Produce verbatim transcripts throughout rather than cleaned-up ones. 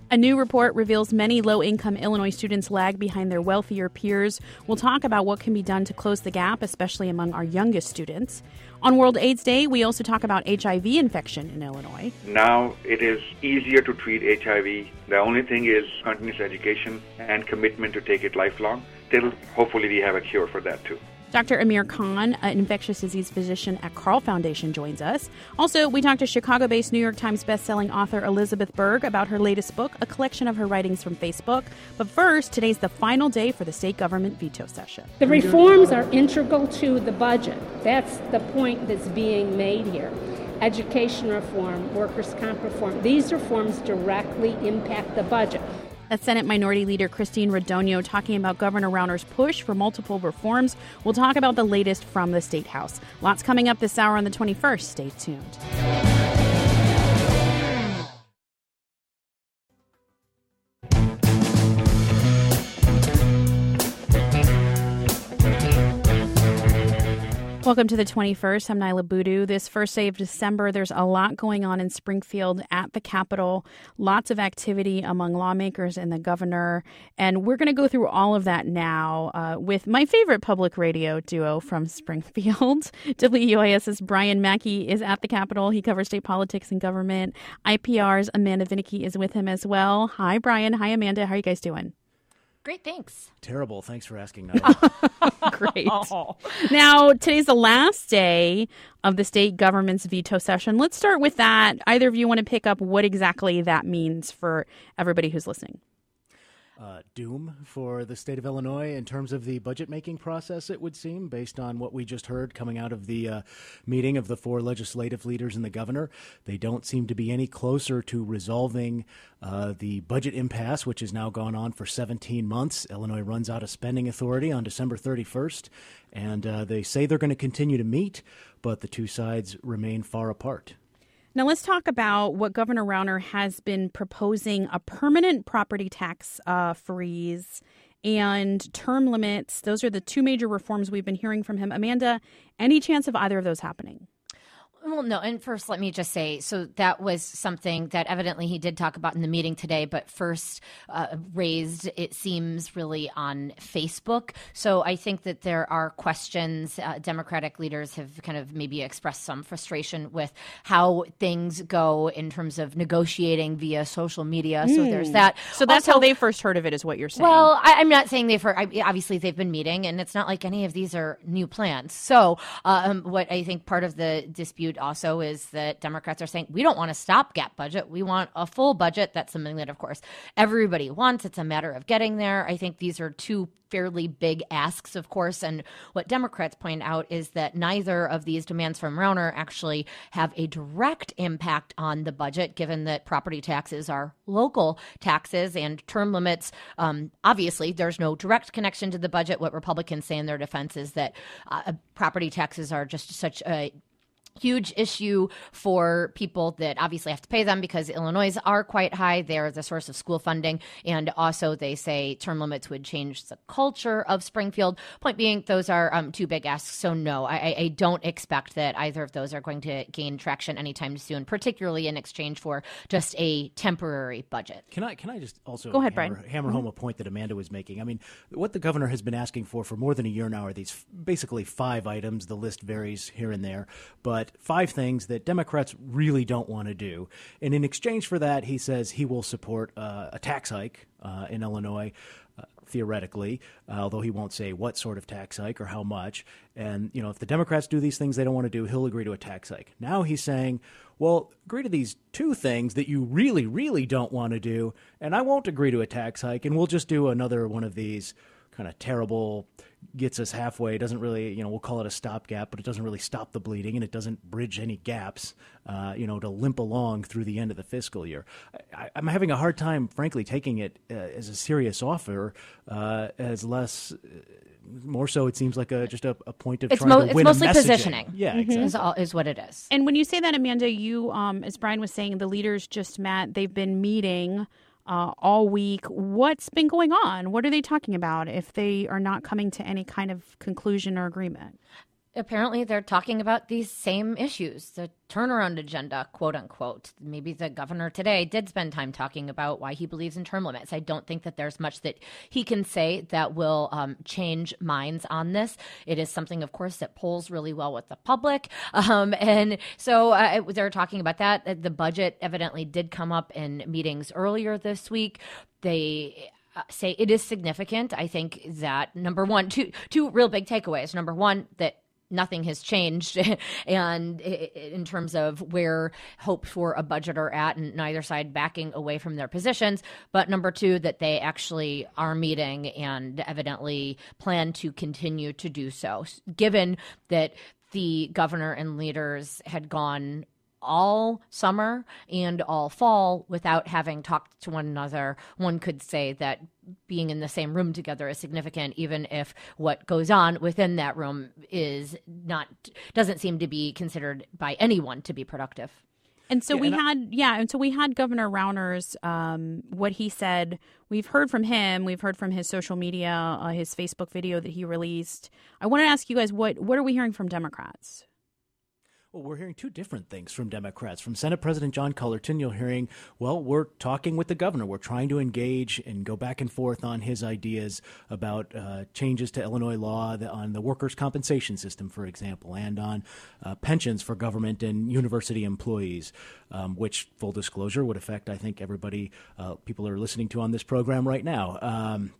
A new report reveals many low-income Illinois students lag behind their wealthier peers. We'll talk about what can be done to close the gap, especially among our youngest students. On World AIDS Day, we also talk about H I V infection in Illinois. Now it is easier to treat H I V. The only thing is continuous education and commitment to take it lifelong. Till hopefully we have a cure for that too. Doctor Amir Khan, an infectious disease physician at Carle Foundation, joins us. Also, we talked to Chicago-based New York Times bestselling author Elizabeth Berg about her latest book, a collection of her writings from Facebook. But first, today's the final day for the state government veto session. The reforms are integral to the budget. That's the point that's being made here. Education reform, workers' comp reform, these reforms directly impact the budget. That's Senate Minority Leader Christine Radogno talking about Governor Rauner's push for multiple reforms. We'll talk about the latest from the State House. Lots coming up this hour on the twenty-first. Stay tuned. Welcome to the twenty-first. I'm Nyla Boodoo. This first day of December, there's a lot going on in Springfield at the Capitol. Lots of activity among lawmakers and the governor. And we're going to go through all of that now uh, with my favorite public radio duo from Springfield. WUIS's Brian Mackey is at the Capitol. He covers state politics and government. I P R's Amanda Vinicky is with him as well. Hi, Brian. Hi, Amanda. How are you guys doing? Great, thanks. Terrible. Thanks for asking, Nyla. Great. Oh. Now, today's the last day of the state government's veto session. Let's start with that. Either of you want to pick up what exactly that means for everybody who's listening? Uh, doom for the state of Illinois in terms of the budget-making process, it would seem, based on what we just heard coming out of the uh, meeting of the four legislative leaders and the governor. They don't seem to be any closer to resolving uh, the budget impasse, which has now gone on for seventeen months. Illinois runs out of spending authority on December thirty-first, and uh, they say they're going to continue to meet, but the two sides remain far apart. Now, let's talk about what Governor Rauner has been proposing, a permanent property tax uh, freeze and term limits. Those are the two major reforms we've been hearing from him. Amanda, any chance of either of those happening? Well, no. And first, let me just say, so that was something that evidently he did talk about in the meeting today, but first uh, raised, it seems, really on Facebook. So I think that there are questions. Uh, Democratic leaders have kind of maybe expressed some frustration with how things go in terms of negotiating via social media. Mm. So there's that. So that's also how they first heard of it, is what you're saying. Well, I, I'm not saying they've heard. I, obviously, they've been meeting, and it's not like any of these are new plans. So um, what I think part of the dispute also is that Democrats are saying, we don't want a stopgap budget. We want a full budget. That's something that, of course, everybody wants. It's a matter of getting there. I think these are two fairly big asks, of course. And what Democrats point out is that neither of these demands from Rauner actually have a direct impact on the budget, given that property taxes are local taxes and term limits. Um, obviously, there's no direct connection to the budget. What Republicans say in their defense is that uh, property taxes are just such a huge issue for people that obviously have to pay them because Illinois are quite high. They're the source of school funding. And also they say term limits would change the culture of Springfield. Point being, those are um, two big asks. So no, I, I don't expect that either of those are going to gain traction anytime soon, particularly in exchange for just a temporary budget. Can I can I just also Go ahead, hammer, Brian. hammer home a point that Amanda was making? I mean, what the governor has been asking for for more than a year now are these basically five items. The list varies here and there, but five things that Democrats really don't want to do. And in exchange for that, he says he will support uh, a tax hike uh, in Illinois, uh, theoretically, uh, although he won't say what sort of tax hike or how much. And, you know, if the Democrats do these things they don't want to do, he'll agree to a tax hike. Now he's saying, well, agree to these two things that you really, really don't want to do, and I won't agree to a tax hike, and we'll just do another one of these kind of terrible, gets us halfway, doesn't really, you know, we'll call it a stopgap, but it doesn't really stop the bleeding and it doesn't bridge any gaps, uh, you know, to limp along through the end of the fiscal year. I, I'm having a hard time, frankly, taking it uh, as a serious offer, uh, as less, uh, more so it seems like a just a, a point of it's trying mo- to it's win mostly a messaging. positioning. Yeah, mm-hmm. exactly. Is, all, is what it is. And when you say that, Amanda, you, um, as Brian was saying, the leaders just met, they've been meeting Uh, all week. What's been going on? What are they talking about if they are not coming to any kind of conclusion or agreement? Apparently, they're talking about these same issues, the turnaround agenda, quote unquote. Maybe the governor today did spend time talking about why he believes in term limits. I don't think that there's much that he can say that will um, change minds on this. It is something, of course, that polls really well with the public. Um, and so uh, they're talking about that. The budget evidently did come up in meetings earlier this week. They say it is significant. I think that, number one, two, two real big takeaways. Number one, that nothing has changed and in terms of where hope for a budget are at, and neither side backing away from their positions. But number two, that they actually are meeting and evidently plan to continue to do so, given that the governor and leaders had gone all summer and all fall without having talked to one another. One could say that being in the same room together is significant, even if what goes on within that room is not, doesn't seem to be considered by anyone to be productive. And so yeah, we and had, I- yeah, and so we had Governor Rauner's, um, what he said. We've heard from him. We've heard from his social media, uh, his Facebook video that he released. I want to ask you guys, what what are we hearing from Democrats? Well, we're hearing two different things from Democrats. From Senate President John Cullerton, you're hearing, well, we're talking with the governor. We're trying to engage and go back and forth on his ideas about uh, changes to Illinois law the, on the workers' compensation system, for example, and on uh, pensions for government and university employees, um, which, full disclosure, would affect, I think, everybody, uh, people are listening to on this program right now. Um,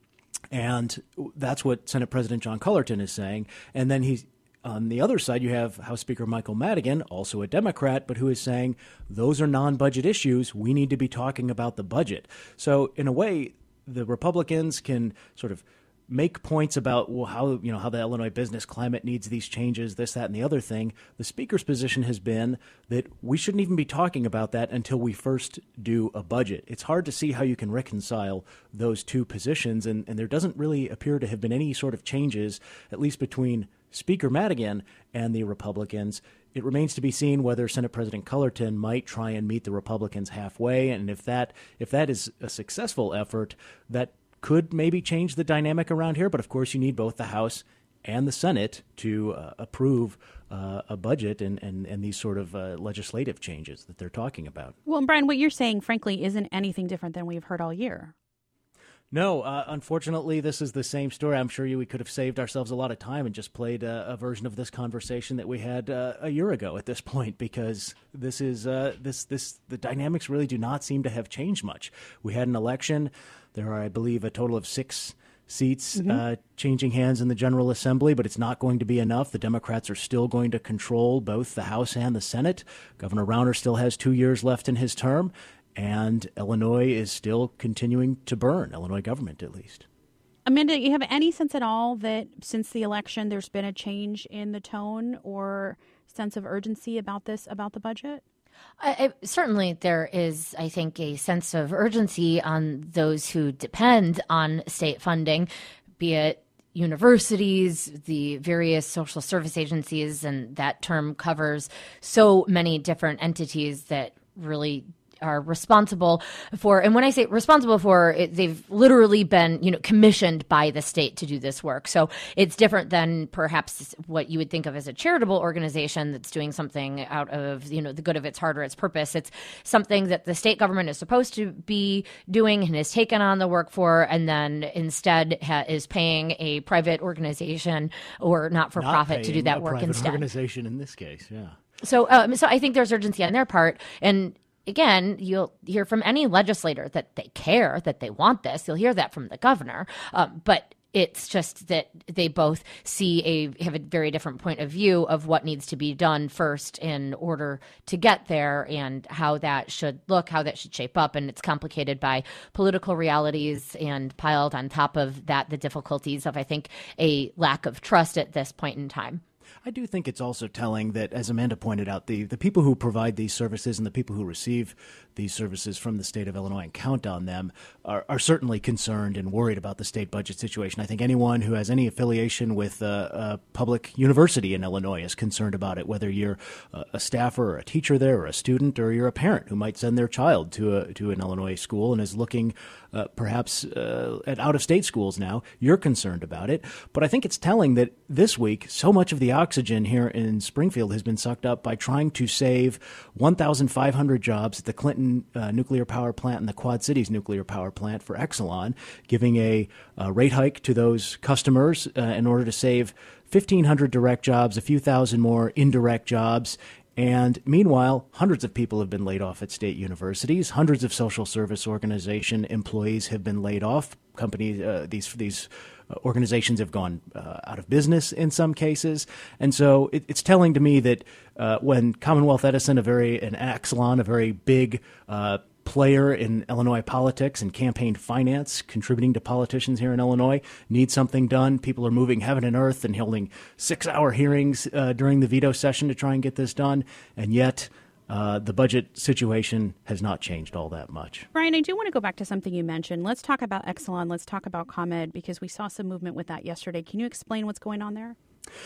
and that's what Senate President John Cullerton is saying. And then he's on the other side, you have House Speaker Michael Madigan, also a Democrat, but who is saying those are non-budget issues. We need to be talking about the budget. So in a way, the Republicans can sort of make points about, well, how, you know, how the Illinois business climate needs these changes, this, that, and the other thing. The Speaker's position has been that we shouldn't even be talking about that until we first do a budget. It's hard to see how you can reconcile those two positions, and, and there doesn't really appear to have been any sort of changes, at least between Speaker Madigan and the Republicans. It remains to be seen whether Senate President Cullerton might try and meet the Republicans halfway, and if that if that is a successful effort, that could maybe change the dynamic around here. But of course, you need both the House and the Senate to uh, approve uh, a budget and, and, and these sort of uh, legislative changes that they're talking about. Well, Brian, what you're saying, frankly, isn't anything different than we've heard all year. No, uh, unfortunately, this is the same story. I'm sure you, we could have saved ourselves a lot of time and just played a, a version of this conversation that we had uh, a year ago at this point, because this is uh, this this the dynamics really do not seem to have changed much. We had an election. There are, I believe, a total of six seats mm-hmm. uh, changing hands in the General Assembly, but it's not going to be enough. The Democrats are still going to control both the House and the Senate. Governor Rauner still has two years left in his term. And Illinois is still continuing to burn, Illinois government at least. Amanda, you have any sense at all that since the election there's been a change in the tone or sense of urgency about this, about the budget? I, I, certainly there is, I think, a sense of urgency on those who depend on state funding, be it universities, the various social service agencies, and that term covers so many different entities that really are responsible for, and when I say responsible for, it, they've literally been, you know, commissioned by the state to do this work. So it's different than perhaps what you would think of as a charitable organization that's doing something out of, you know, the good of its heart or its purpose. It's something that the state government is supposed to be doing and has taken on the work for, and then instead ha- is paying a private organization or not-for-profit to do that work private instead. Organization in this case, yeah. So, um, so I think there's urgency on their part, and again, you'll hear from any legislator that they care, that they want this. You'll hear that from the governor. Um, but it's just that they both see a have a very different point of view of what needs to be done first in order to get there, and how that should look, how that should shape up. And it's complicated by political realities, and piled on top of that, the difficulties of, I think, a lack of trust at this point in time. I do think it's also telling that, as Amanda pointed out, the, the people who provide these services and the people who receive these services from the state of Illinois and count on them are, are certainly concerned and worried about the state budget situation. I think anyone who has any affiliation with a, a public university in Illinois is concerned about it, whether you're a, a staffer or a teacher there or a student, or you're a parent who might send their child to a, to an Illinois school and is looking uh, perhaps uh, at out-of-state schools now. You're concerned about it. But I think it's telling that this week so much of the oxygen here in Springfield has been sucked up by trying to save one thousand five hundred jobs at the Clinton uh, nuclear power plant and the Quad Cities nuclear power plant for Exelon, giving a, a rate hike to those customers uh, in order to save fifteen hundred direct jobs, a few thousand more indirect jobs. And meanwhile, hundreds of people have been laid off at state universities. Hundreds of social service organization employees have been laid off. Companies, uh, these these organizations have gone uh, out of business in some cases. And so it, it's telling to me that uh, when Commonwealth Edison, a very an Exelon, a very big uh, player in Illinois politics and campaign finance, contributing to politicians here in Illinois, needs something done. People are moving heaven and earth and holding six-hour hearings uh, during the veto session to try and get this done. And yet uh, the budget situation has not changed all that much. Brian, I do want to go back to something you mentioned. Let's talk about Exelon. Let's talk about ComEd, because we saw some movement with that yesterday. Can you explain what's going on there?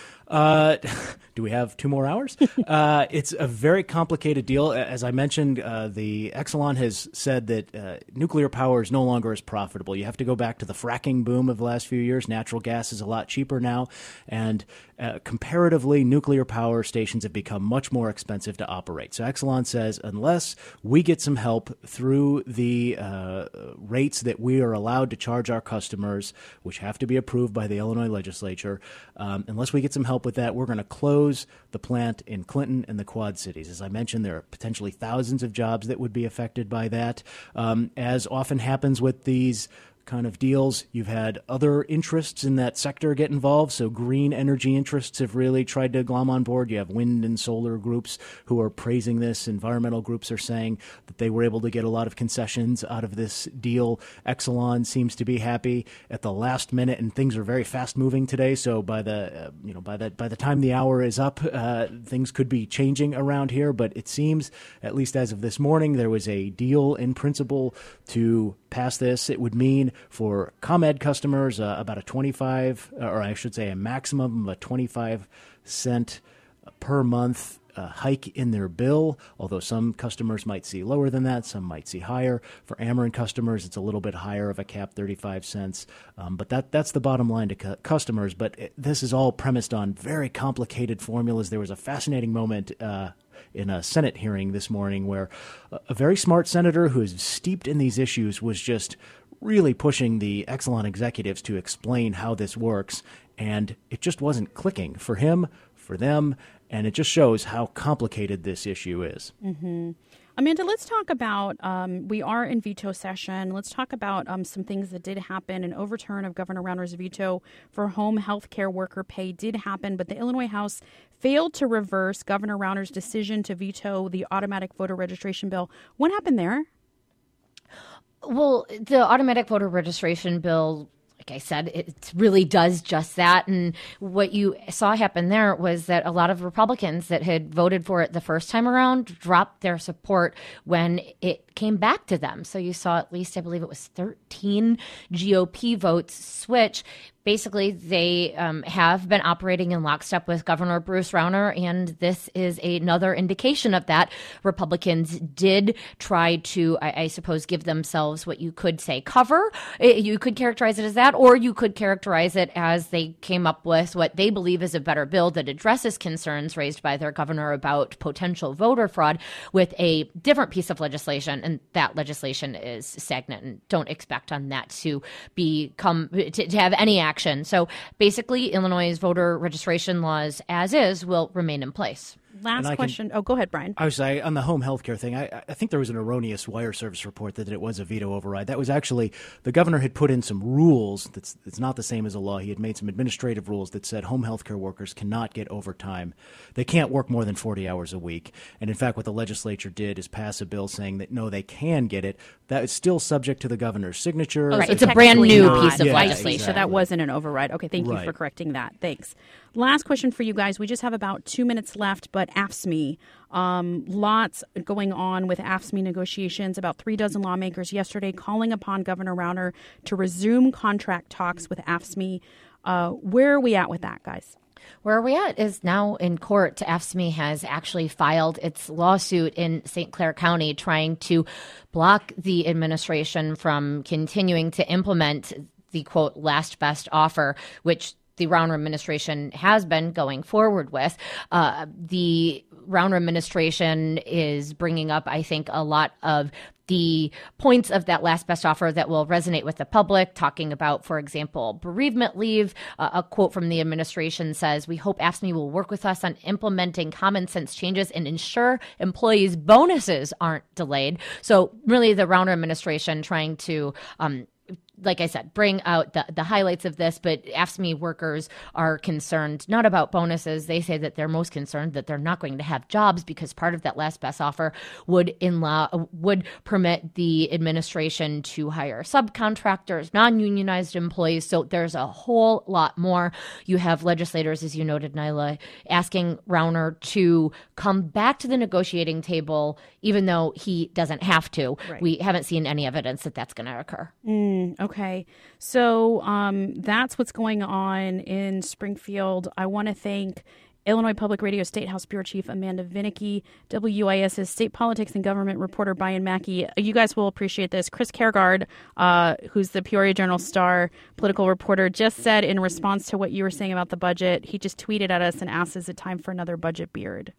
Uh, do we have two more hours? uh, it's a very complicated deal. As I mentioned, uh, the Exelon has said that uh, nuclear power is no longer as profitable. You have to go back to the fracking boom of the last few years. Natural gas is a lot cheaper now, and uh, comparatively, nuclear power stations have become much more expensive to operate. So Exelon says unless we get some help through the uh, rates that we are allowed to charge our customers, which have to be approved by the Illinois legislature, um, unless we get some help with that, we're going to close the plant in Clinton and the Quad Cities. As I mentioned, there are potentially thousands of jobs that would be affected by that. Um, as often happens with these kind of deals, you've had other interests in that sector get involved. So green energy interests have really tried to glom on board. You have wind and solar groups who are praising this. Environmental groups are saying that they were able to get a lot of concessions out of this deal. Exelon seems to be happy at the last minute, and things are very fast moving today. So by the uh, you know by the by the time the hour is up, uh, things could be changing around here. But it seems, at least as of this morning, there was a deal in principle to pass this. It would mean for ComEd customers uh, about a twenty-five, or I should say a maximum of a twenty-five cent per month uh, hike in their bill, although some customers might see lower than that, some might see higher. For Ameren customers, it's a little bit higher of a cap, thirty-five cents. Um, but that that's the bottom line to cu- customers. But it, this is all premised on very complicated formulas. There was a fascinating moment uh, in a Senate hearing this morning where a very smart senator who is steeped in these issues was just really pushing the Exelon executives to explain how this works, and it just wasn't clicking for him, for them, and it just shows how complicated this issue is. Mm-hmm. Amanda, let's talk about, um, we are in veto session. Let's talk about um, some things that did happen. An overturn of Governor Rauner's veto for home health care worker pay did happen, but the Illinois House failed to reverse Governor Rauner's decision to veto the automatic voter registration bill. What happened there? Well, the automatic voter registration bill, like I said, it really does just that. And what you saw happen there was that a lot of Republicans that had voted for it the first time around dropped their support when it came back to them. So you saw at least, I believe it was thirteen G O P votes switch. Basically, they um, have been operating in lockstep with Governor Bruce Rauner, and this is another indication of that. Republicans did try to, I, I suppose, give themselves what you could say cover. You could characterize it as that, or you could characterize it as they came up with what they believe is a better bill that addresses concerns raised by their governor about potential voter fraud with a different piece of legislation, and that legislation is stagnant, and don't expect on that to become to, to have any action. So basically, Illinois' voter registration laws, as is, will remain in place. Last question. Can, oh, go ahead, Brian. I was saying on the home health care thing, I, I think there was an erroneous wire service report that it was a veto override. That was actually, the governor had put in some rules that's it's not the same as a law. He had made some administrative rules that said home health care workers cannot get overtime. They can't work more than forty hours a week. And in fact, what the legislature did is pass a bill saying that, no, they can get it. That is still subject to the governor's signature. Oh, right. so it's a brand new not. piece of yeah, legislation. Exactly. So that wasn't an override. Okay, thank right. you for correcting that. Thanks. Last question for you guys. We just have about two minutes left, but A F S M E. Um, lots going on with A F S M E negotiations. About three dozen lawmakers yesterday calling upon Governor Rauner to resume contract talks with A F S M E. Uh, where are we at with that, guys? Where are we at is now in court. A F S M E has actually filed its lawsuit in Saint Clair County trying to block the administration from continuing to implement the, quote, last best offer, which the Rauner administration has been going forward with. Uh, the Rauner administration is bringing up, I think, a lot of the points of that last best offer that will resonate with the public, talking about, for example, bereavement leave. Uh, a quote from the administration says, "We hope A F S M E will work with us on implementing common sense changes and ensure employees' bonuses aren't delayed." So really the Rauner administration trying to um, like I said, bring out the, the highlights of this, but A F S M E workers are concerned not about bonuses. They say that they're most concerned that they're not going to have jobs because part of that last best offer would in law would permit the administration to hire subcontractors, non-unionized employees. So there's a whole lot more. You have legislators, as you noted, Nyla, asking Rauner to come back to the negotiating table, even though he doesn't have to. Right. We haven't seen any evidence that that's going to occur. Mm, okay. So um, that's what's going on in Springfield. I want to thank Illinois Public Radio State House Bureau Chief Amanda Vinicky, WIS's state politics and government reporter Brian Mackey. You guys will appreciate this. Chris Kergard, uh, who's the Peoria Journal-Star political reporter, just said in response to what you were saying about the budget, he just tweeted at us and asked, "Is it time for another budget beard?"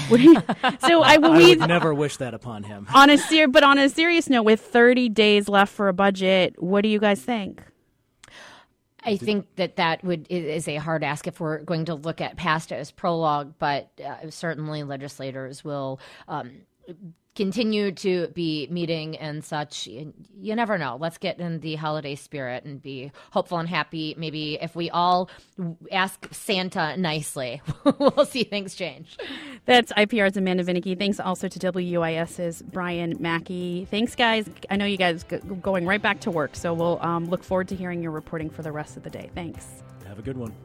so I, I would never wish that upon him. On a ser- but on a serious note, with thirty days left for a budget, what do you guys think? I think that that would is a hard ask if we're going to look at past as prologue, but uh, certainly legislators will um, continue to be meeting and such. You, you never know. Let's get in the holiday spirit and be hopeful and happy. Maybe if we all ask Santa nicely, we'll see things change. That's I P R's Amanda Vinicky. Thanks also to WIS's Brian Mackey. Thanks, guys. I know you guys are going right back to work, so we'll um, look forward to hearing your reporting for the rest of the day. Thanks. Have a good one.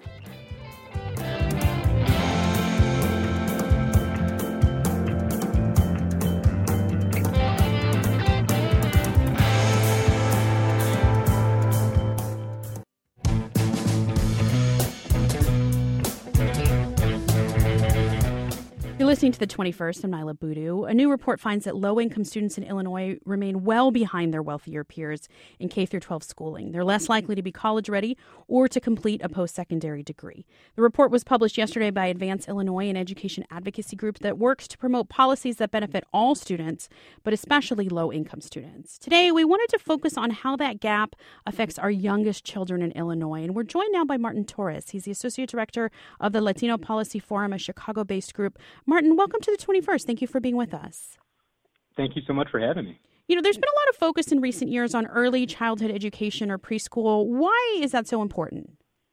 You're listening to The twenty-first. I'm Nyla Boodoo. A new report finds that low-income students in Illinois remain well behind their wealthier peers in K through twelve schooling. They're less likely to be college-ready or to complete a post-secondary degree. The report was published yesterday by Advance Illinois, an education advocacy group that works to promote policies that benefit all students, but especially low-income students. Today, we wanted to focus on how that gap affects our youngest children in Illinois, and we're joined now by Martin Torres. He's the Associate Director of the Latino Policy Forum, a Chicago-based group. Martin, welcome to The twenty-first. Thank you for being with us. Thank you so much for having me. You know, there's been a lot of focus in recent years on early childhood education or preschool. Why is that so important?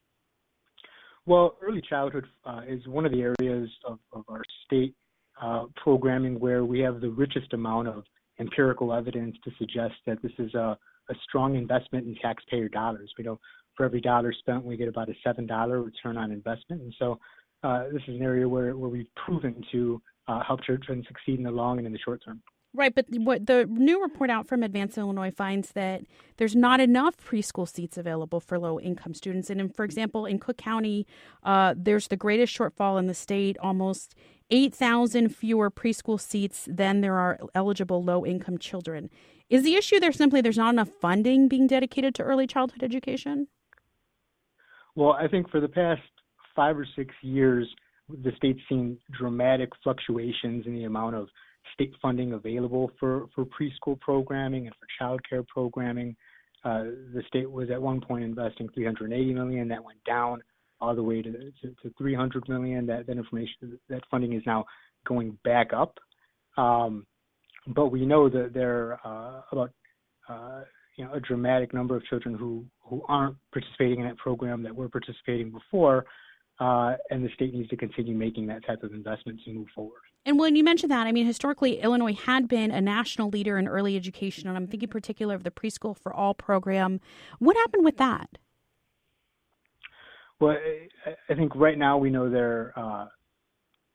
Well, early childhood uh, is one of the areas of, of our state uh, programming where we have the richest amount of empirical evidence to suggest that this is a, a strong investment in taxpayer dollars. We know for every dollar spent, we get about a seven dollar return on investment. And so Uh, this is an area where, where we've proven to uh, help children succeed in the long and in the short term. Right, but what the new report out from Advance Illinois finds that there's not enough preschool seats available for low-income students. And in, for example, in Cook County, uh, there's the greatest shortfall in the state, almost eight thousand fewer preschool seats than there are eligible low-income children. Is the issue there simply there's not enough funding being dedicated to early childhood education? Well, I think for the past five or six years, the state's seen dramatic fluctuations in the amount of state funding available for, for preschool programming and for child care programming. Uh, the state was at one point investing three hundred eighty million dollars. That went down all the way to, to, to three hundred million dollars. That, that information, that funding is now going back up. Um, but we know that there are uh, about uh, you know, a dramatic number of children who, who aren't participating in that program that were participating before. Uh, and the state needs to continue making that type of investment to move forward. And when you mentioned that, I mean, historically, Illinois had been a national leader in early education, and I'm thinking particularly of the Preschool for All program. What happened with that? Well, I think right now we know there uh,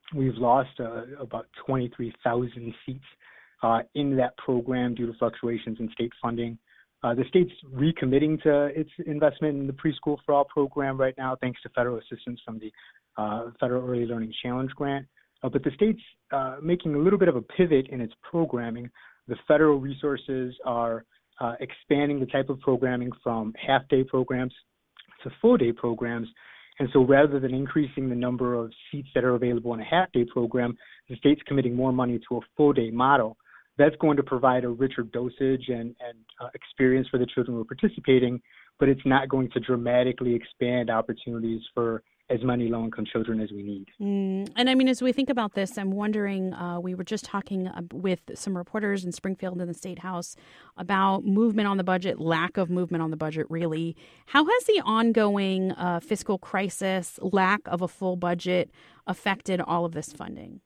we've lost uh, about twenty-three thousand seats uh, in that program due to fluctuations in state funding. Uh, the state's recommitting to its investment in the Preschool for All program right now, thanks to federal assistance from the uh, Federal Early Learning Challenge Grant. Uh, but the state's uh, making a little bit of a pivot in its programming. The federal resources are uh, expanding the type of programming from half-day programs to full-day programs. And so rather than increasing the number of seats that are available in a half-day program, the state's committing more money to a full-day model. That's going to provide a richer dosage and, and uh, experience for the children who are participating, but it's not going to dramatically expand opportunities for as many low-income children as we need. Mm. And I mean, as we think about this, I'm wondering, uh, we were just talking uh, with some reporters in Springfield in the State House about movement on the budget, lack of movement on the budget, really. How has the ongoing uh, fiscal crisis, lack of a full budget, affected all of this funding?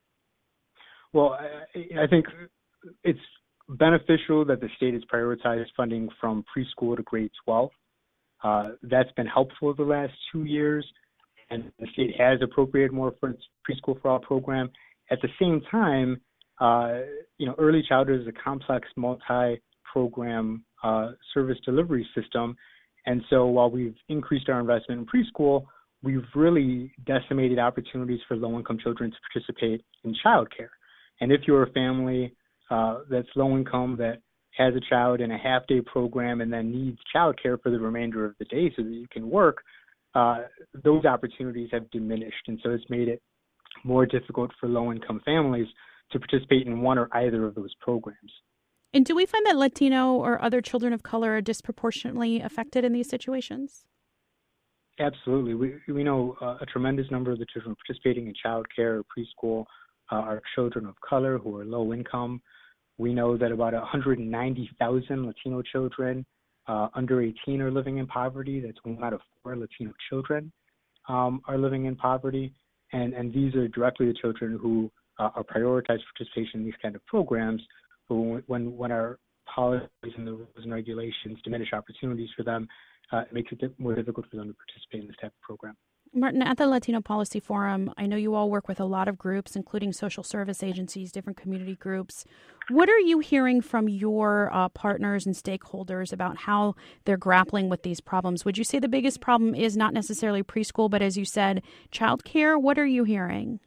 Well, I, I think it's beneficial that the state has prioritized funding from preschool to grade twelve. Uh, that's been helpful the last two years. And the state has appropriated more for its Preschool for All program. At the same time, uh, you know, early childhood is a complex multi-program uh, service delivery system. And so while we've increased our investment in preschool, we've really decimated opportunities for low-income children to participate in childcare. And if you're a family uh, that's low-income, that has a child in a half-day program and then needs childcare for the remainder of the day so that you can work, Uh, those opportunities have diminished, and so it's made it more difficult for low-income families to participate in one or either of those programs. And do we find that Latino or other children of color are disproportionately affected in these situations? Absolutely. We we know uh, a tremendous number of the children participating in child care or preschool uh, are children of color who are low income. We know that about one hundred ninety thousand Latino children Uh, under eighteen are living in poverty. That's one out of four Latino children um, are living in poverty. And, and these are directly the children who uh, are prioritized for participation in these kind of programs. But when, when our policies and the rules and regulations diminish opportunities for them, uh, it makes it more difficult for them to participate in this type of program. Martin, at the Latino Policy Forum, I know you all work with a lot of groups, including social service agencies, different community groups. What are you hearing from your uh, partners and stakeholders about how they're grappling with these problems? Would you say the biggest problem is not necessarily preschool, but as you said, childcare? What are you hearing?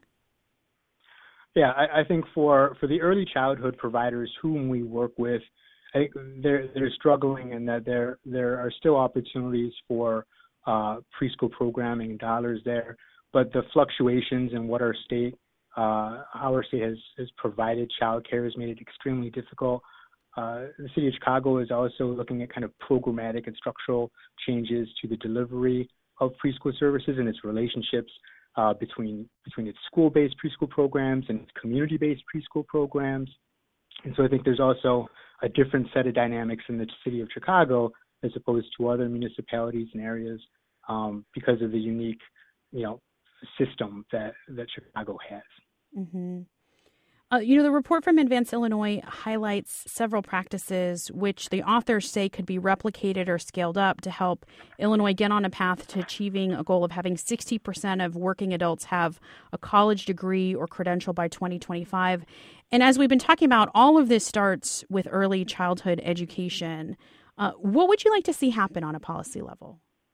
Yeah, I, I think for, for the early childhood providers whom we work with, I think they're they're struggling in that there there are still opportunities for Uh, preschool programming dollars there, but the fluctuations in what our state, uh, how our state has, has provided childcare has made it extremely difficult. Uh, the city of Chicago is also looking at kind of programmatic and structural changes to the delivery of preschool services and its relationships uh, between between its school-based preschool programs and its community-based preschool programs. And so I think there's also a different set of dynamics in the city of Chicago as opposed to other municipalities and areas um, because of the unique, you know, system that, that Chicago has. Mm-hmm. Uh, you know, the report from Advance Illinois highlights several practices which the authors say could be replicated or scaled up to help Illinois get on a path to achieving a goal of having sixty percent of working adults have a college degree or credential by twenty twenty-five. And as we've been talking about, all of this starts with early childhood education. Uh, what would you like to see happen on a policy level?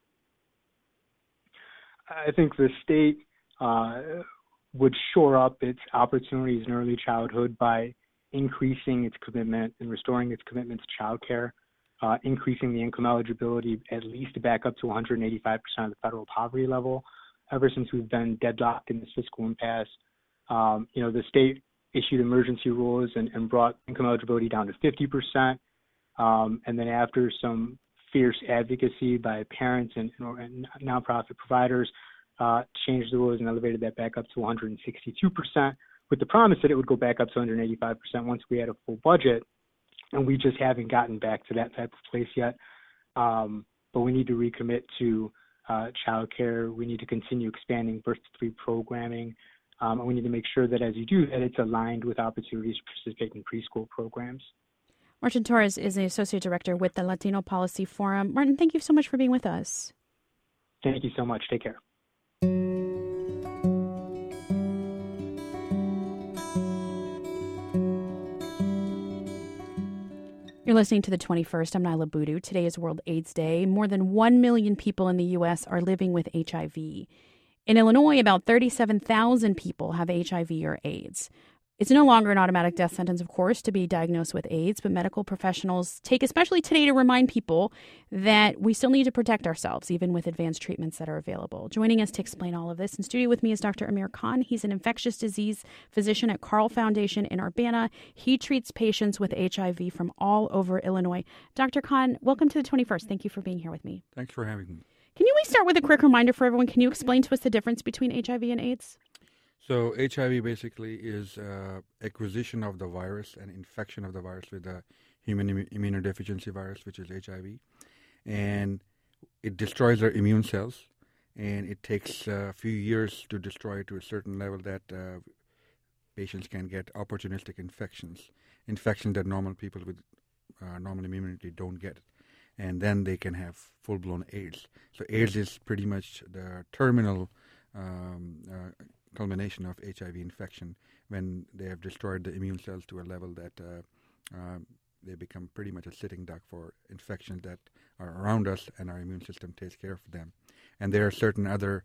I think the state uh, would shore up its opportunities in early childhood by increasing its commitment and restoring its commitment to child care, uh, increasing the income eligibility at least back up to one hundred eighty-five percent of the federal poverty level. Ever since we've been deadlocked in this fiscal impasse, um, you know, the state issued emergency rules and, and brought income eligibility down to fifty percent. Um, and then after some fierce advocacy by parents and, and nonprofit providers, uh, changed the rules and elevated that back up to one hundred sixty-two percent with the promise that it would go back up to one hundred eighty-five percent once we had a full budget. And we just haven't gotten back to that type of place yet. Um, but we need to recommit to uh, child care. We need to continue expanding birth to three programming. Um, and we need to make sure that as you do that, it's aligned with opportunities to participate in preschool programs. Martin Torres is the Associate Director with the Latino Policy Forum. Martin, thank you so much for being with us. Thank you so much. Take care. You're listening to The twenty-first. I'm Nyla Boodoo. Today is World AIDS Day. More than one million people in the U S are living with H I V. In Illinois, about thirty-seven thousand people have H I V or AIDS. It's no longer an automatic death sentence, of course, to be diagnosed with AIDS, but medical professionals take especially today to remind people that we still need to protect ourselves, even with advanced treatments that are available. Joining us to explain all of this in studio with me is Doctor Amir Khan. He's an infectious disease physician at Carle Foundation in Urbana. He treats patients with H I V from all over Illinois. Doctor Khan, welcome to The twenty-first. Thank you for being here with me. Thanks for having me. Can you please start with a quick reminder for everyone? Can you explain to us the difference between H I V and AIDS? So H I V basically is uh, acquisition of the virus and infection of the virus with the human Im- immunodeficiency virus, which is H I V. And it destroys our immune cells, and it takes a few years to destroy it to a certain level that uh, patients can get opportunistic infections, infections that normal people with uh, normal immunity don't get. And then they can have full-blown AIDS. So AIDS is pretty much the terminal um, uh, culmination of H I V infection when they have destroyed the immune cells to a level that uh, uh, they become pretty much a sitting duck for infections that are around us, and our immune system takes care of them. And there are certain other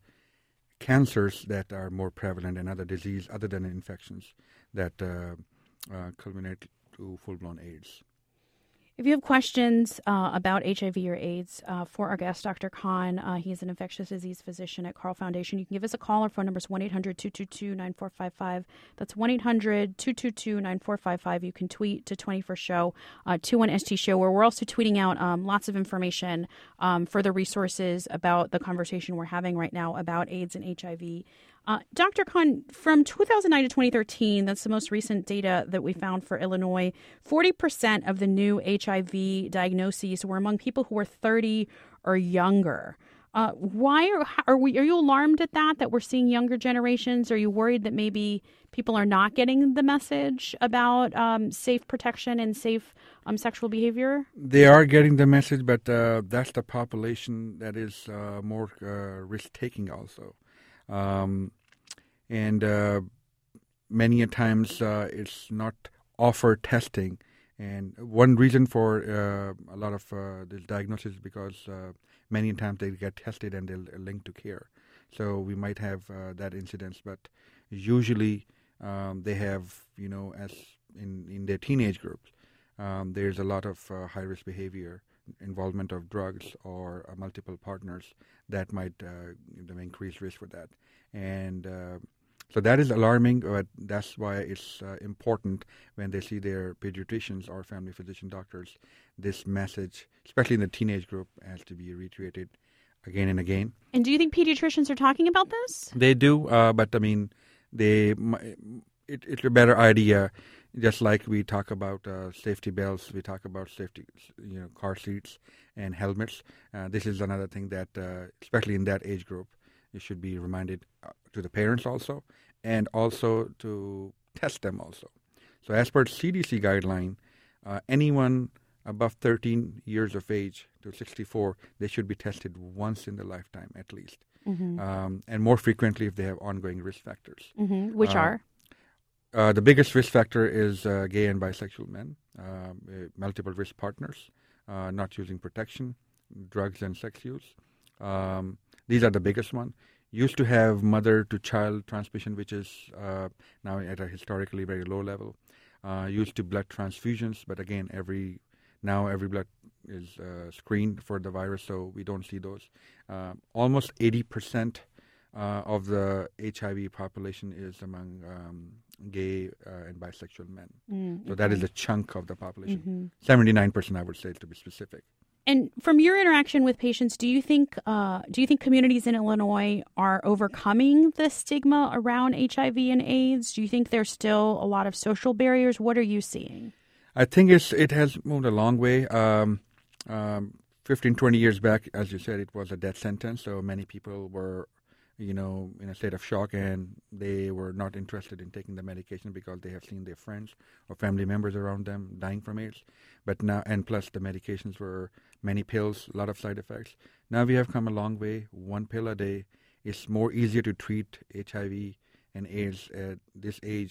cancers that are more prevalent and other disease other than infections that uh, uh, culminate to full-blown AIDS. If you have questions uh, about H I V or AIDS uh, for our guest, Doctor Khan, uh, he's an infectious disease physician at Carle Foundation. You can give us a call. Our phone number is one eight hundred two two two nine four five five. That's one eight hundred two two two nine four five five. You can tweet to twenty-first Show, uh, twenty-one S T Show, where we're also tweeting out um, lots of information, um, further resources about the conversation we're having right now about AIDS and H I V. Uh, Doctor Khan, from two thousand nine to twenty thirteen, that's the most recent data that we found for Illinois, forty percent of the new H I V diagnoses were among people who were thirty or younger. Uh, why are, are we? Are you alarmed at that, that we're seeing younger generations? Are you worried that maybe people are not getting the message about um, safe protection and safe um, sexual behavior? They are getting the message, but uh, that's the population that is uh, more uh, risk-taking also. Um, and uh, many a times uh, it's not offered testing. And one reason for uh, a lot of uh, this diagnosis is because uh, many times they get tested and they're linked to care. So we might have uh, that incidence, but usually um, they have, you know, as in, in their teenage groups, um, there's a lot of uh, high-risk behavior, involvement of drugs or uh, multiple partners that might uh, give them increased risk for that. And uh, so that is alarming, but that's why it's uh, important when they see their pediatricians or family physician doctors, this message, especially in the teenage group, has to be reiterated again and again. And do you think pediatricians are talking about this? They do, uh, but I mean, they it, it's a better idea. Just like we talk about uh, safety belts, we talk about safety, you know, car seats and helmets. Uh, this is another thing that, uh, especially in that age group, it should be reminded uh, to the parents also, and also to test them also. So as per C D C guideline, uh, anyone above thirteen years of age to sixty-four, they should be tested once in their lifetime at least, mm-hmm. um, and more frequently if they have ongoing risk factors. Mm-hmm. Which uh, are? Uh, the biggest risk factor is uh, gay and bisexual men, uh, uh, multiple risk partners, uh, not using protection, drugs and sex use. Um, these are the biggest one. Used to have mother-to-child transmission, which is uh, now at a historically very low level. Uh, used to blood transfusions, but again, every now every blood is uh, screened for the virus, so we don't see those. Uh, almost eighty percent uh, of the H I V population is among um, gay uh, and bisexual men. Mm, so okay. That is a chunk of the population. Mm-hmm. seventy-nine percent, I would say, to be specific. And from your interaction with patients, do you think uh, do you think communities in Illinois are overcoming the stigma around H I V and AIDS? Do you think there's still a lot of social barriers? What are you seeing? I think it's it has moved a long way. Um, um, fifteen, twenty years back, as you said, it was a death sentence. So many people were, you know, in a state of shock, and they were not interested in taking the medication because they have seen their friends or family members around them dying from AIDS. But now, and plus the medications were many pills, a lot of side effects. Now we have come a long way. One pill a day. It's more easier to treat H I V and AIDS at this age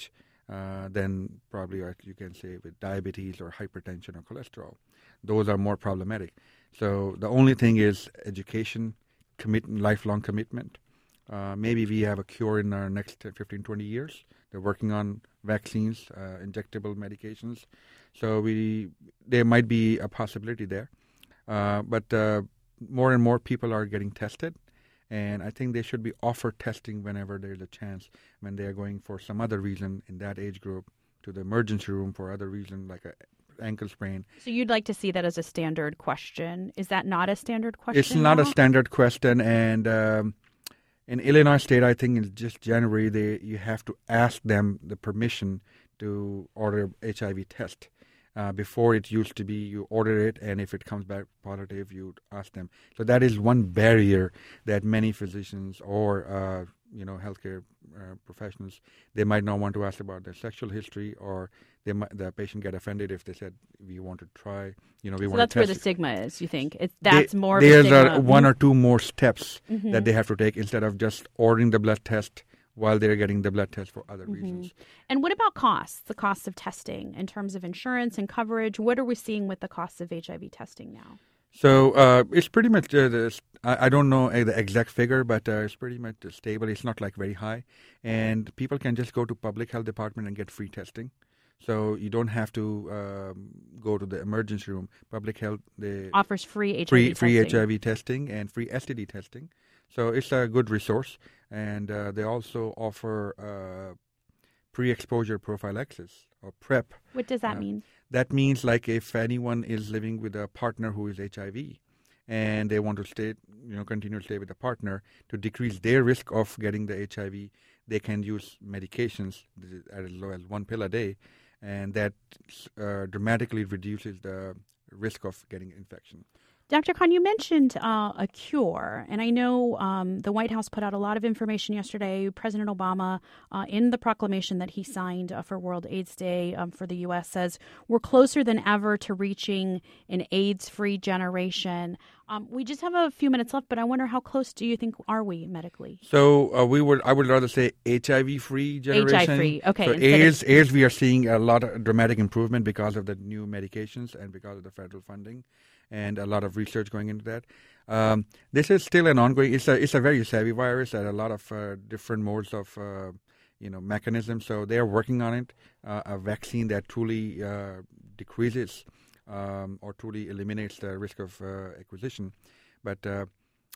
uh, than probably, like you can say, with diabetes or hypertension or cholesterol. Those are more problematic. So the only thing is education, commit, lifelong commitment. Uh, maybe we have a cure in our next fifteen, twenty years. They're working on vaccines, uh, injectable medications. So we there might be a possibility there. Uh, but uh, more and more people are getting tested. And I think they should be offered testing whenever there's a chance, when they're going for some other reason in that age group to the emergency room for other reason like a ankle sprain. So you'd like to see that as a standard question. Is that not a standard question? It's not now? a standard question. And um, in Illinois State, I think in just January, they you have to ask them the permission to order H I V test. Uh, before it used to be you order it, and if it comes back positive, you ask them. So that is one barrier that many physicians or uh, you know healthcare uh, professionals, they might not want to ask about their sexual history, or they might, the patient get offended if they said we want to try. You know, we so want that's to where test the stigma is. You think it's that's they, more. There's of a stigma. A, one or two more steps mm-hmm. that they have to take instead of just ordering the blood test while they're getting the blood test for other mm-hmm. reasons. And what about costs, the costs of testing in terms of insurance and coverage? What are we seeing with the costs of H I V testing now? So uh, it's pretty much, uh, the, I, I don't know uh, the exact figure, but uh, it's pretty much stable. It's not like very high. And people can just go to public health department and get free testing. So you don't have to um, go to the emergency room. Public health they offers free H I V free, testing. free H I V testing and free S T D testing. So it's a good resource. And uh, they also offer uh, pre-exposure prophylaxis or PrEP. What does that uh, mean? That means like if anyone is living with a partner who is H I V and they want to stay, you know, continue to stay with a partner to decrease their risk of getting the H I V, they can use medications as low as one pill a day, and that uh, dramatically reduces the risk of getting infection. Doctor Khan, you mentioned uh, a cure, and I know um, the White House put out a lot of information yesterday. President Obama, uh, in the proclamation that he signed uh, for World AIDS Day um, for the U S, says we're closer than ever to reaching an AIDS-free generation. Um, we just have a few minutes left, but I wonder how close do you think are we medically? So uh, we would, I would rather say H I V-free generation. H I V-free, okay. So AIDS, of- AIDS, we are seeing a lot of dramatic improvement because of the new medications and because of the federal funding, and a lot of research going into that. Um, this is still an ongoing. It's a it's a very savvy virus and a lot of uh, different modes of uh, you know mechanisms. So they are working on it. Uh, a vaccine that truly uh, decreases um, or truly eliminates the risk of uh, acquisition. But uh,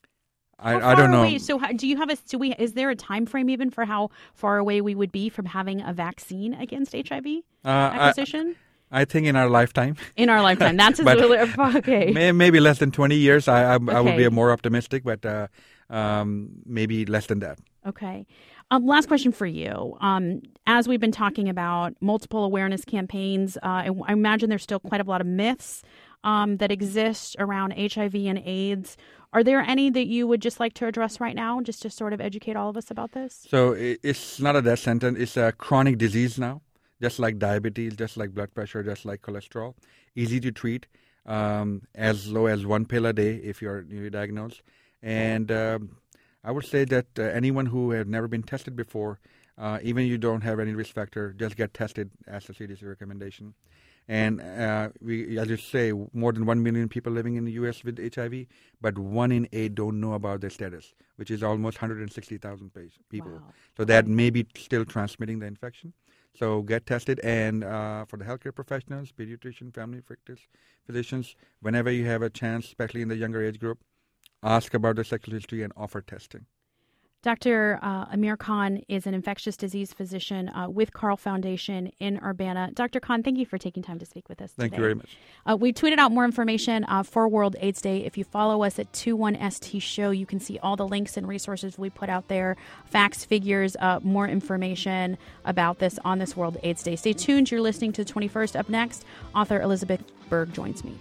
I, how far I don't know. Away, so how, do you have a? Do we? Is there a time frame even for how far away we would be from having a vaccine against H I V uh, acquisition? I, I think in our lifetime. In our lifetime. That's okay. May, maybe less than twenty years. I I, okay. I would be more optimistic, but uh, um, maybe less than that. Okay. Um, last question for you. Um, as we've been talking about multiple awareness campaigns, uh, I, I imagine there's still quite a lot of myths um, that exist around H I V and AIDS. Are there any that you would just like to address right now, just to sort of educate all of us about this? So it, it's not a death sentence. It's a chronic disease now. Just like diabetes, just like blood pressure, just like cholesterol. Easy to treat, um, as low as one pill a day if you're newly diagnosed. And um, I would say that uh, anyone who has never been tested before, uh, even if you don't have any risk factor, just get tested as the C D C recommendation. And uh, we, as you say, more than one million people living in the U S with H I V, but one in eight don't know about their status, which is almost one hundred sixty thousand people. Wow. So that may be still transmitting the infection. So get tested, and uh, for the healthcare professionals, pediatrician, family physicians, whenever you have a chance, especially in the younger age group, ask about their sexual history and offer testing. Doctor Uh, Amir Khan is an infectious disease physician uh, with Carle Foundation in Urbana. Doctor Khan, thank you for taking time to speak with us today. Thank you very much. Uh, we tweeted out more information uh, for World AIDS Day. If you follow us at twenty-one S T Show, you can see all the links and resources we put out there, facts, figures, uh, more information about this on this World AIDS Day. Stay tuned. You're listening to twenty-first. Up next, author Elizabeth Berg joins me.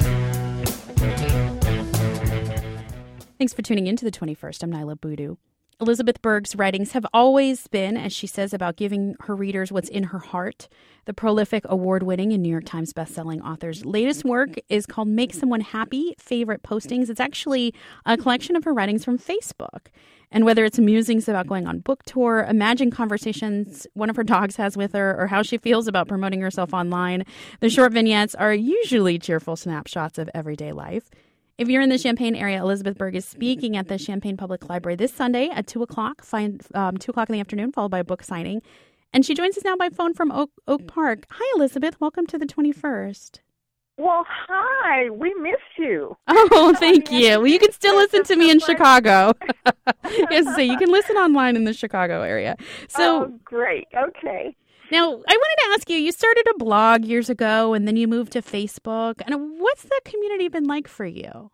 Thanks for tuning in to the twenty-first. I'm Nyla Boodoo. Elizabeth Berg's writings have always been, as she says, about giving her readers what's in her heart. The prolific, award-winning, and New York Times bestselling author's latest work is called Make Someone Happy, Favorite Postings. It's actually a collection of her writings from Facebook. And whether it's musings about going on book tour, imagined conversations one of her dogs has with her, or how she feels about promoting herself online, the short vignettes are usually cheerful snapshots of everyday life. If you're in the Champaign area, Elizabeth Berg is speaking at the Champaign Public Library this Sunday at two o'clock, find, um, two o'clock in the afternoon, followed by a book signing. And she joins us now by phone from Oak, Oak Park. Hi, Elizabeth. Welcome to the twenty-first. Well, hi. We missed you. Oh, thank you. Well, you can still listen to me in Chicago. Yes, so you can listen online in the Chicago area. So, oh, great. Okay. Now, I wanted to ask you, you started a blog years ago and then you moved to Facebook. And what's that community been like for you?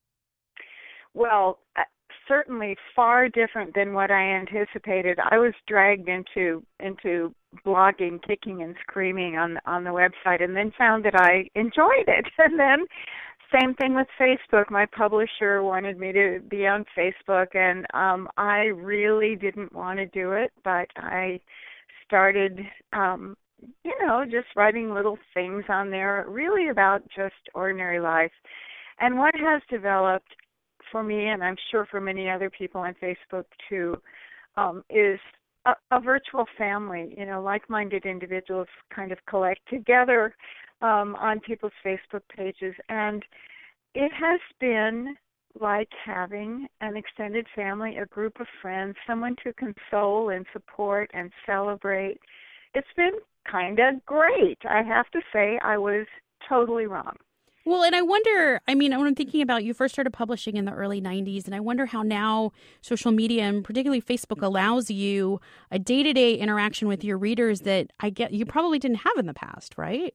Well, uh, certainly far different than what I anticipated. I was dragged into into blogging, kicking and screaming on on the website, and then found that I enjoyed it. And then same thing with Facebook. My publisher wanted me to be on Facebook, and um, I really didn't want to do it, but I started, um, you know, just writing little things on there, really about just ordinary life. And what has developed for me, and I'm sure for many other people on Facebook too, um, is a, a virtual family. You know, like-minded individuals kind of collect together um, on people's Facebook pages. And it has been like having an extended family, a group of friends, someone to console and support and celebrate. It's been kind of great. I have to say I was totally wrong. Well, and I wonder, I mean, when I'm thinking about you first started publishing in the early nineties, and I wonder how now social media and particularly Facebook allows you a day-to-day interaction with your readers that I get you probably didn't have in the past, right?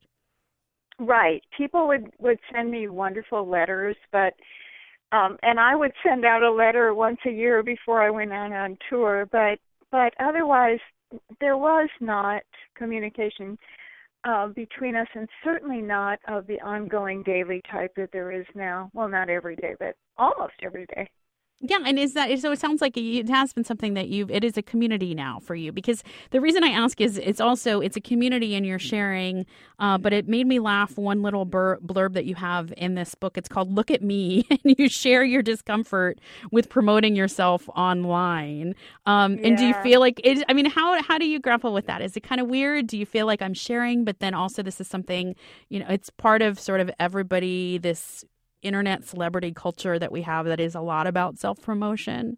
Right. People would, would send me wonderful letters, but Um, and I would send out a letter once a year before I went out on tour, but but otherwise there was not communication uh, between us, and certainly not of the ongoing daily type that there is now. Well, not every day, but almost every day. Yeah, and is that so? It sounds like it has been something that you've. It is a community now for you, because the reason I ask is it's also it's a community and you're sharing. Uh, but it made me laugh. One little bur- blurb that you have in this book. It's called "Look at Me," and you share your discomfort with promoting yourself online. Um, Yeah. And do you feel like it? I mean, how how do you grapple with that? Is it kind of weird? Do you feel like I'm sharing, but then also this is something, you know, it's part of sort of everybody this internet celebrity culture that we have that is a lot about self-promotion?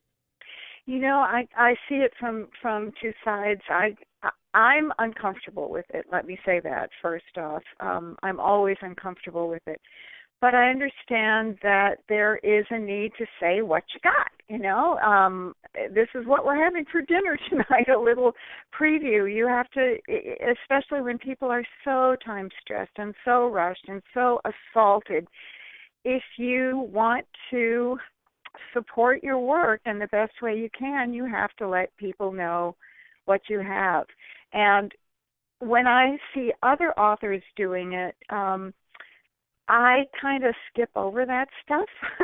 You know, I, I see it from, from two sides. I, I'm uncomfortable with it. Let me say that first off. Um, I'm always uncomfortable with it. But I understand that there is a need to say what you got, you know. Um, this is what we're having for dinner tonight, a little preview. You have to, especially when people are so time-stressed and so rushed and so assaulted, if you want to support your work in the best way you can, you have to let people know what you have. And when I see other authors doing it, um, I kind of skip over that stuff.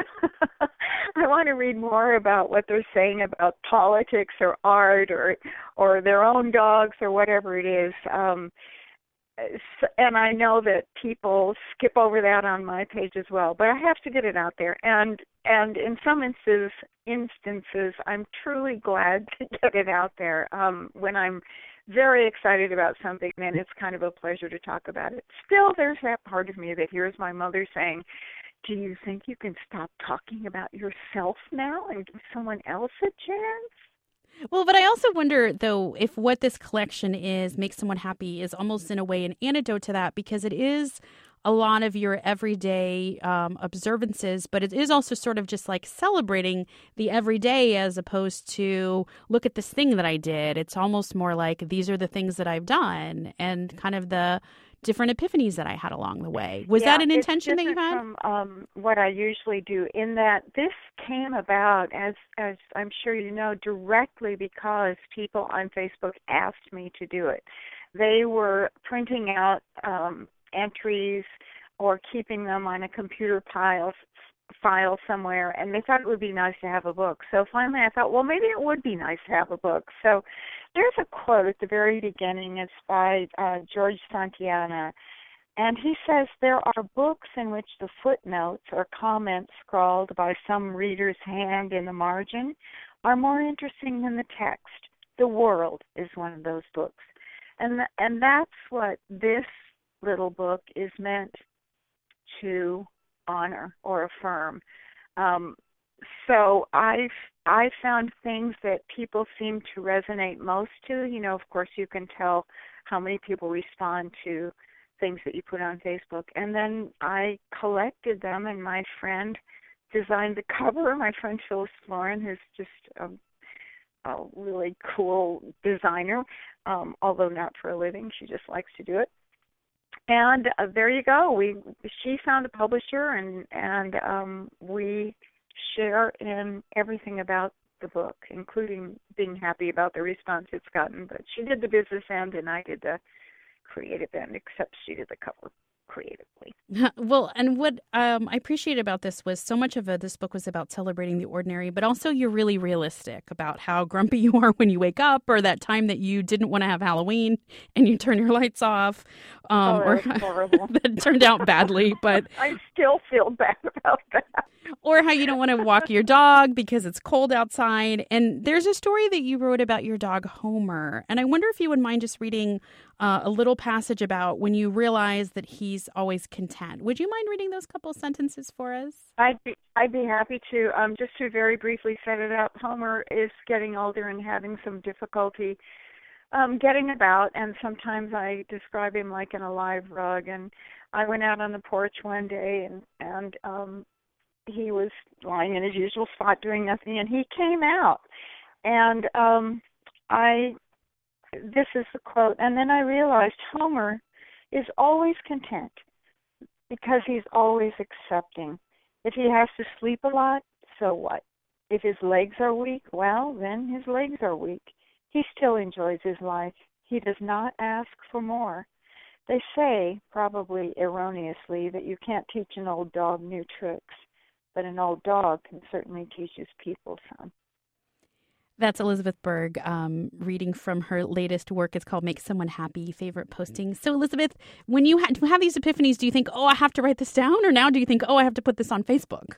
I want to read more about what they're saying about politics or art or or their own dogs or whatever it is. Um, and I know that people skip over that on my page as well, but I have to get it out there. And and in some instances, instances, I'm truly glad to get it out there. Um, when I'm very excited about something, then it's kind of a pleasure to talk about it. Still, there's that part of me that hears my mother saying, do you think you can stop talking about yourself now and give someone else a chance? Well, but I also wonder, though, if what this collection is, Make Someone Happy, is almost in a way an antidote to that, because it is a lot of your everyday um, observances, but it is also sort of just like celebrating the everyday as opposed to look at this thing that I did. It's almost more like these are the things that I've done and kind of the different epiphanies that I had along the way. Was yeah, that an intention that you had? From um, what I usually do, in that this came about, as as I'm sure you know, directly because people on Facebook asked me to do it. They were printing out um, entries or keeping them on a computer pile, file somewhere, and they thought it would be nice to have a book. So finally I thought, well, maybe it would be nice to have a book. So there's a quote at the very beginning. It's by uh, George Santayana, and he says, there are books in which the footnotes or comments scrawled by some reader's hand in the margin are more interesting than the text. The World is one of those books. And th- and that's what this little book is meant to honor or affirm. Um, so I've I found things that people seem to resonate most to. You know, of course, you can tell how many people respond to things that you put on Facebook. And then I collected them, and my friend designed the cover. My friend Phyllis Florin, who's just a, a really cool designer, um, although not for a living. She just likes to do it. And uh, there you go. We she found a publisher, and and um, we share in everything about the book, including being happy about the response it's gotten. But she did the business end, and I did the creative end, except she did the cover creatively. Well, and what um, I appreciate about this was so much of it, this book was about celebrating the ordinary, but also you're really realistic about how grumpy you are when you wake up, or that time that you didn't want to have Halloween and you turn your lights off. Um, oh, or horrible. That turned out badly, but I still feel bad about that. Or how you don't want to walk your dog because it's cold outside. And there's a story that you wrote about your dog, Homer. And I wonder if you would mind just reading uh, a little passage about when you realize that he's always content. Would you mind reading those couple sentences for us? I'd be, I'd be happy to. Um, just to very briefly set it up, Homer is getting older and having some difficulty um, getting about. And sometimes I describe him like in a live rug. And I went out on the porch one day and, and um, he was lying in his usual spot doing nothing, and he came out. And um, I, this is the quote, and then I realized Homer is always content because he's always accepting. If he has to sleep a lot, so what? If his legs are weak, well, then his legs are weak. He still enjoys his life. He does not ask for more. They say, probably erroneously, that you can't teach an old dog new tricks, but an old dog can certainly teach his people some. That's Elizabeth Berg um, reading from her latest work. It's called Make Someone Happy, Favorite Postings. So, Elizabeth, when you ha- have these epiphanies, do you think, oh, I have to write this down? Or now do you think, oh, I have to put this on Facebook?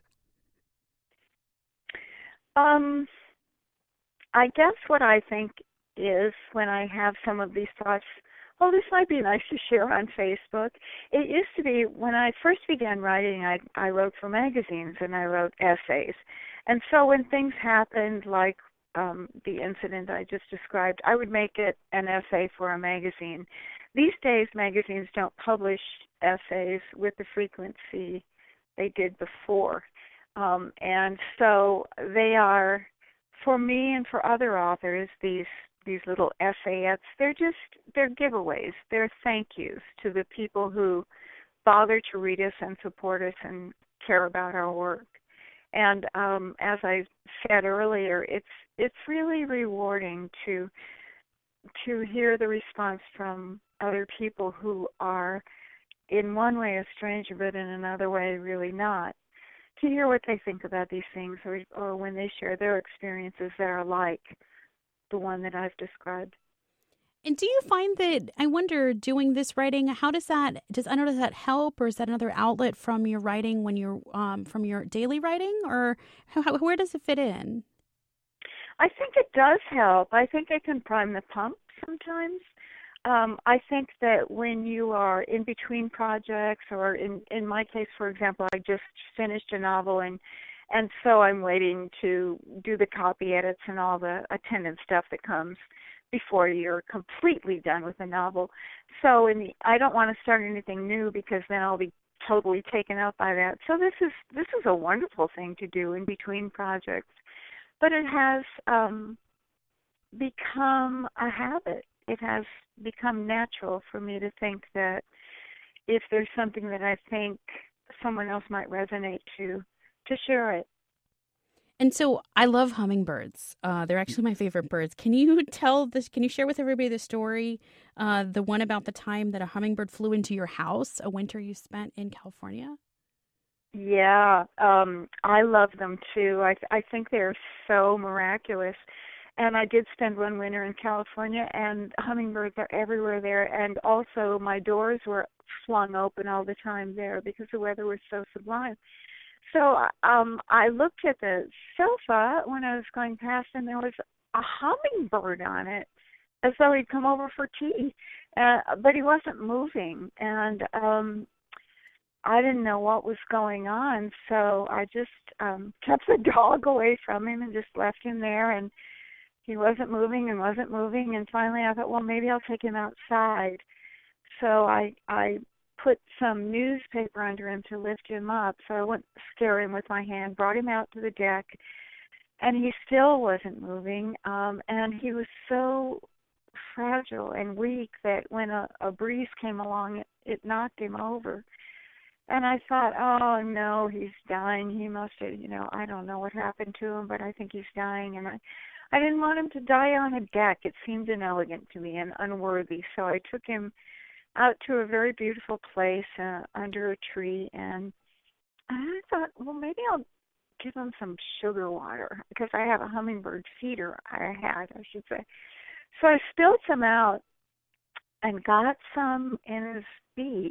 Um, I guess what I think is when I have some of these thoughts, oh, this might be nice to share on Facebook. It used to be when I first began writing, I, I wrote for magazines and I wrote essays. And so when things happened, like um, the incident I just described, I would make it an essay for a magazine. These days, magazines don't publish essays with the frequency they did before. Um, and so they are, for me and for other authors, these these little essayettes, they're just, they're giveaways. They're thank yous to the people who bother to read us and support us and care about our work. And um, as I said earlier, it's it's really rewarding to to hear the response from other people who are in one way a stranger, but in another way really not. To hear what they think about these things, or, or when they share their experiences that are like the one that I've described. And do you find that, I wonder, doing this writing, how does that, does, I know, does that help, or is that another outlet from your writing when you're, um, from your daily writing, or how, where does it fit in? I think it does help. I think it can prime the pump sometimes. Um, I think that when you are in between projects, or in, in my case, for example, I just finished a novel, and and so I'm waiting to do the copy edits and all the attendant stuff that comes before you're completely done with the novel. So in the, I don't want to start anything new because then I'll be totally taken up by that. So this is this is a wonderful thing to do in between projects. But it has um, become a habit. It has become natural for me to think that if there's something that I think someone else might resonate to, to share it. And so I love hummingbirds. Uh, they're actually my favorite birds. Can you tell this? Can you share with everybody the story, uh, the one about the time that a hummingbird flew into your house, a winter you spent in California? Yeah, um, I love them too. I I think they're so miraculous. And I did spend one winter in California, and hummingbirds are everywhere there. And also, my doors were flung open all the time there because the weather was so sublime. So um, I looked at the sofa when I was going past, and there was a hummingbird on it, as though he'd come over for tea. Uh, but he wasn't moving, and um, I didn't know what was going on. So I just um, kept the dog away from him and just left him there. And he wasn't moving and wasn't moving. And finally, I thought, well, maybe I'll take him outside. So I I. put some newspaper under him to lift him up. So I went scare him with my hand, brought him out to the deck, and he still wasn't moving. Um, and he was so fragile and weak that when a, a breeze came along, it, it knocked him over. And I thought, oh, no, he's dying. He must have, you know, I don't know what happened to him, but I think he's dying. And I, I didn't want him to die on a deck. It seemed inelegant to me and unworthy. So I took him out to a very beautiful place uh, under a tree, and I thought, well, maybe I'll give him some sugar water because I have a hummingbird feeder. I had, I should say. So I spilled some out and got some in his beak,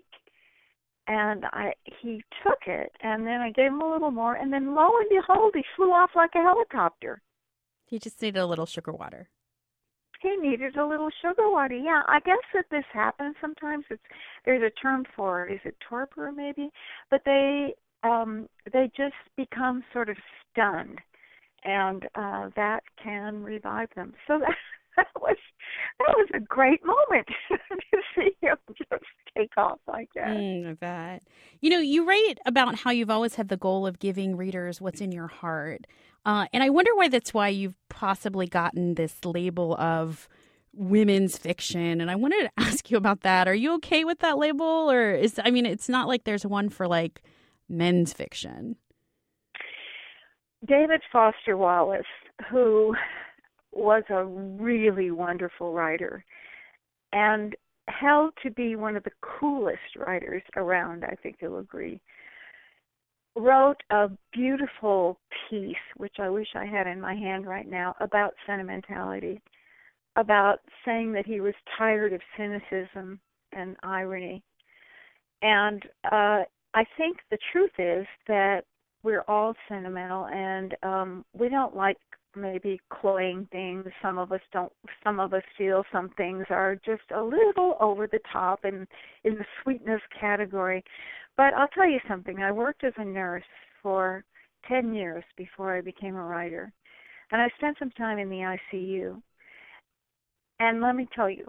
and I he took it, and then I gave him a little more, and then lo and behold, he flew off like a helicopter. He just needed a little sugar water. He needed a little sugar water. Yeah, I guess that this happens sometimes. It's there's a term for it. Is it torpor maybe? But they um, they just become sort of stunned, and uh, that can revive them. So that, that was that was a great moment to see him just take off like that. Mm, I bet. You know, you write about how you've always had the goal of giving readers what's in your heart. Uh, and I wonder why that's why you've possibly gotten this label of women's fiction. And I wanted to ask you about that. Are you okay with that label? Or is, I mean, it's not like there's one for like men's fiction. David Foster Wallace, who was a really wonderful writer and held to be one of the coolest writers around, I think you'll agree, wrote a beautiful piece, which I wish I had in my hand right now, about sentimentality, about saying that he was tired of cynicism and irony. And uh, I think the truth is that we're all sentimental, and um, we don't like maybe cloying things. Some of us don't. Some of us feel some things are just a little over the top and in the sweetness category. But I'll tell you something. I worked as a nurse for ten years before I became a writer. And I spent some time in the I C U. And let me tell you,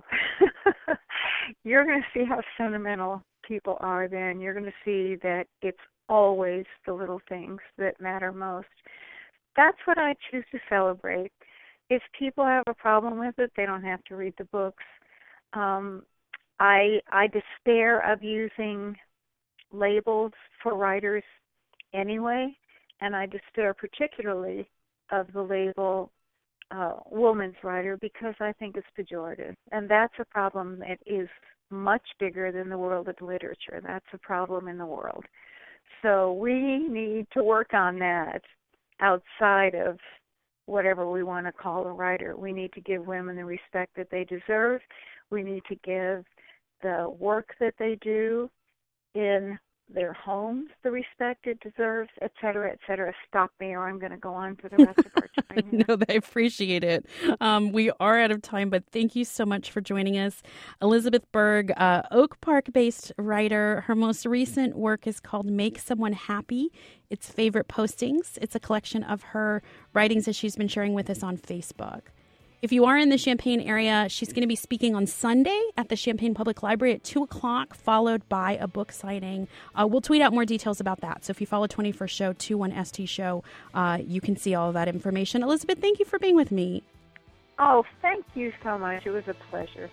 you're going to see how sentimental people are then. You're going to see that it's always the little things that matter most. That's what I choose to celebrate. If people have a problem with it, they don't have to read the books. Um, I I despair of using labels for writers anyway, and I despair particularly of the label uh, woman's writer because I think it's pejorative. And that's a problem that is much bigger than the world of literature. That's a problem in the world. So we need to work on that outside of whatever we want to call a writer. We need to give women the respect that they deserve. We need to give the work that they do in their homes the respect it deserves, et cetera, et cetera. Stop me or I'm going to go on for the rest of our time. No, I appreciate it. Um, we are out of time, but thank you so much for joining us. Elizabeth Berg, uh, Oak Park-based writer. Her most recent work is called Make Someone Happy. It's Favorite Postings. It's a collection of her writings that she's been sharing with us on Facebook. If you are in the Champaign area, she's going to be speaking on Sunday at the Champaign Public Library at two o'clock, followed by a book signing. Uh, we'll tweet out more details about that. So if you follow twenty-first Show, twenty-one S T Show, uh, you can see all of that information. Elizabeth, thank you for being with me. Oh, thank you so much. It was a pleasure.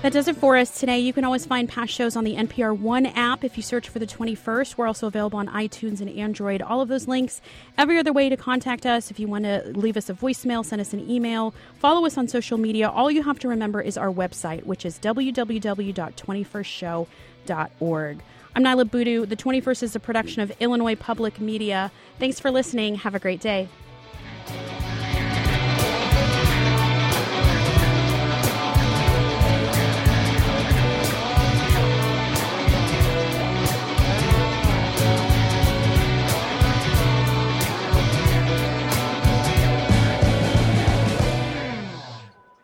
That does it for us today. You can always find past shows on the N P R One app if you search for the twenty-first. We're also available on iTunes and Android. All of those links, every other way to contact us. If you want to leave us a voicemail, send us an email, follow us on social media. All you have to remember is our website, which is w w w dot twenty-first show dot org. I'm Nyla Boodoo. The twenty-first is a production of Illinois Public Media. Thanks for listening. Have a great day.